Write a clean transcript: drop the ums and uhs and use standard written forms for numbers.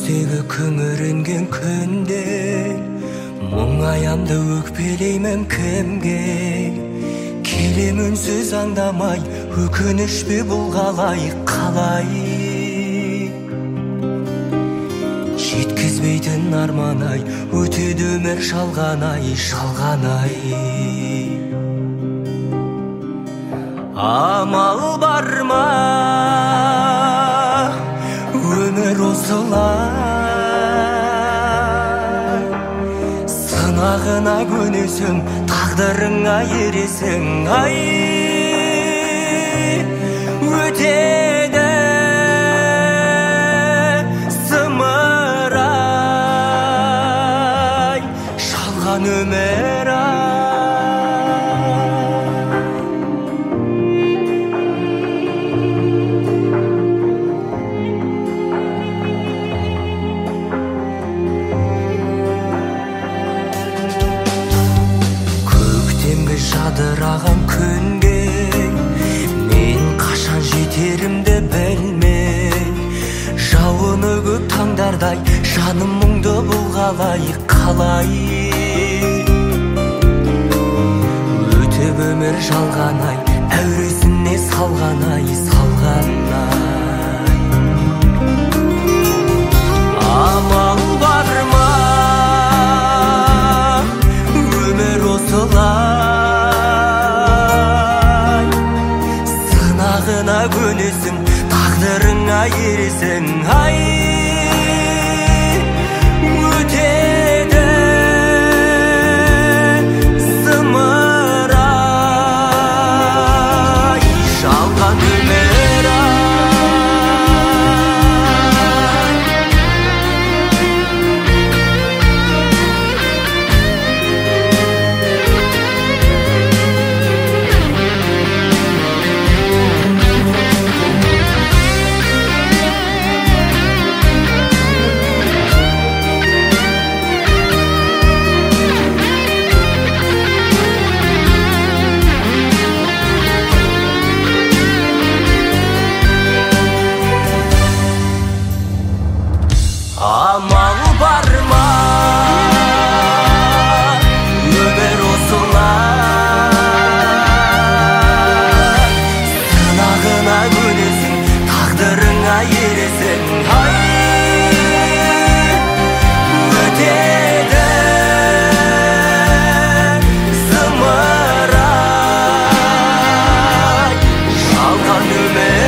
көздегі күңіренген күнде мұңаямды өкпелеймін кімге келем үнсіз аңдамай өкініш пе бұл қалай жеткізбейтін арман-ай өтеді өмір шалғанай амал бар ма өмір осылай сынағына көнесің тағдырыңа ересің ай өтеді зымырай шалған өмір жадыраған күнге мен қашан жетерімді білмей жауыны көп таңдардай жаным мұңды бұл қалай өтіп өмір жалғанай әуресіне салғанай амал бар ма өмір осылай сынағына көнесің тағдырыңа ересің ай өтеді зымырай жалған өмір амал бар ма өмір осылай сынағына көнесің тағдырыңа ересің ай өтеді зымырай жалған өмір